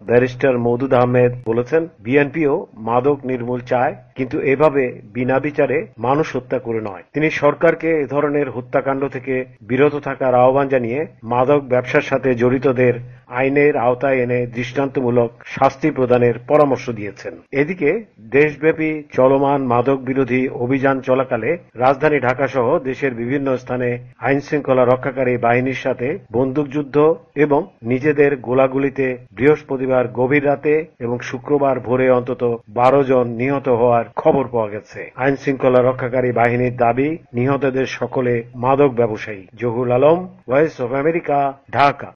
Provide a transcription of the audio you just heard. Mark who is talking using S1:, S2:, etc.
S1: Barrister Moudud Ahmed বলেছেন, বিএনপিও মাদক নির্মূল চায়, কিন্তু এভাবে বিনা বিচারে মানুষ হত্যা করে নয়। তিনি সরকারকে এ ধরনের হত্যাকাণ্ড থেকে বিরত থাকার আহ্বান জানিয়ে মাদক ব্যবসার সাথে জড়িতদের আইনের আওতায় এনে দৃষ্টান্তমূলক শাস্তি প্রদানের পরামর্শ দিয়েছেন। এদিকে দেশব্যাপী চলমান মাদক বিরোধী অভিযান চলাকালে রাজধানী ঢাকাসহ দেশের বিভিন্ন স্থানে আইন শৃঙ্খলা রক্ষাকারী বাহিনীর সাথে বন্দুকযুদ্ধ এবং নিজেদের গোলাগুলিতে বৃহস্পতিবার গভীর রাতে এবং শুক্রবার ভোরে অন্তত 12 জন নিহত হওয়ার খবর পাওয়া গেছে। আইন শৃঙ্খলা রক্ষাকারী বাহিনীর দাবি, নিহতদের সকলে মাদক ব্যবসায়ী। Zahur Alam, voice of America, Dhaka.